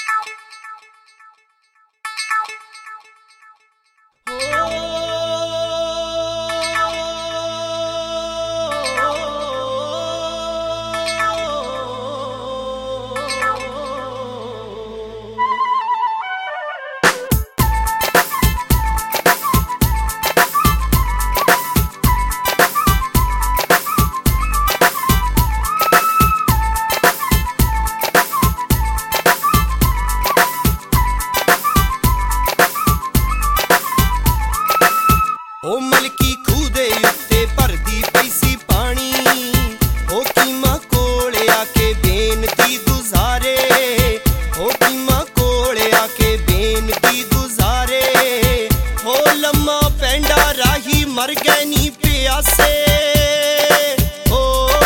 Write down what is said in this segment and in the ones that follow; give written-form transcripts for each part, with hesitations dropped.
ओ Melchi खूह दे उत्ते भरदी पई सी पानी, ओ कीमा कोले आके बेनती गुजारे, ओ कीमा कोले आके बेनती गुजारे। ओ लम्मा पैंडा राही मर गए नी प्यासे, ओ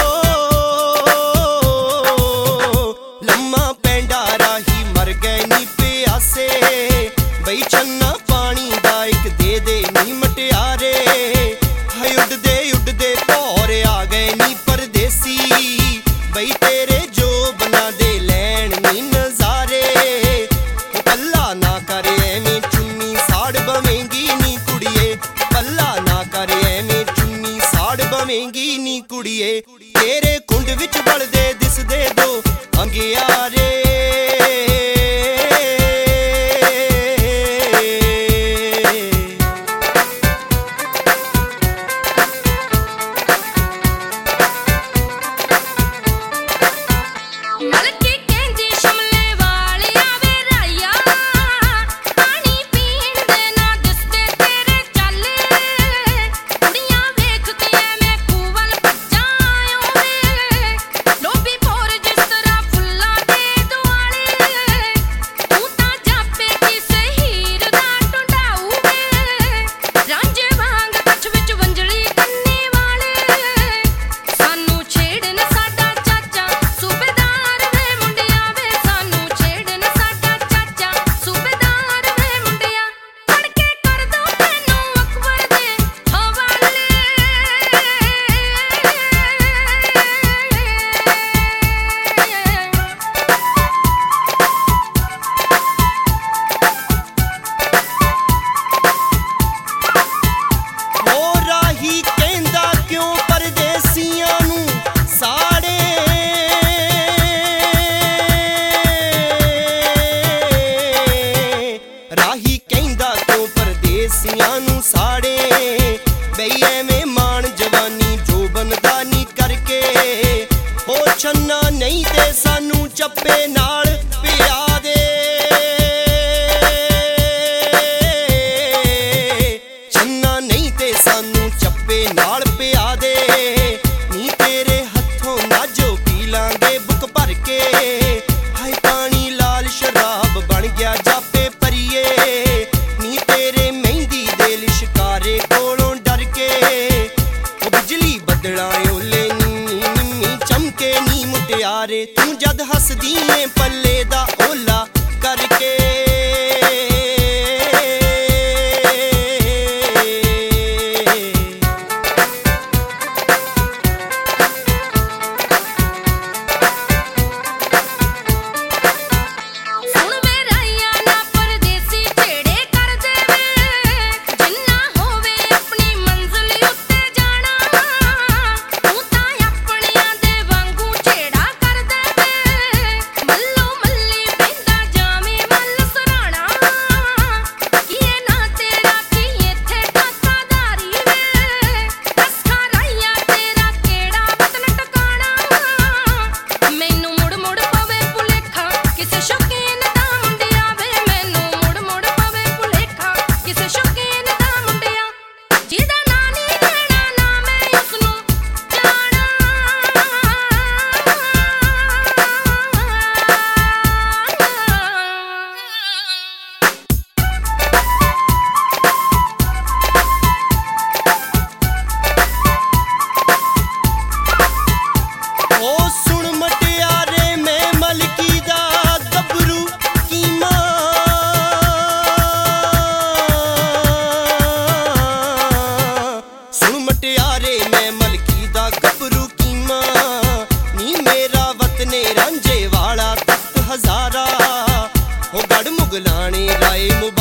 लम्मा पैंडा राही मर गए नी प्यासे। बई छन्ना पानी दा इक दे दे नी मटियारे, हाय उड़दे उड़दे भौर आ गए नी परदेसी। बई तेरे जो बना दे लैन नी नजारे, पल्ला ना करे एवें चुन्नी साड़ बवेंगी नी कुड़िए, पल्ला ना करे एवें ਮੁਗਲਾਂ ਨੇ ਲਾਏ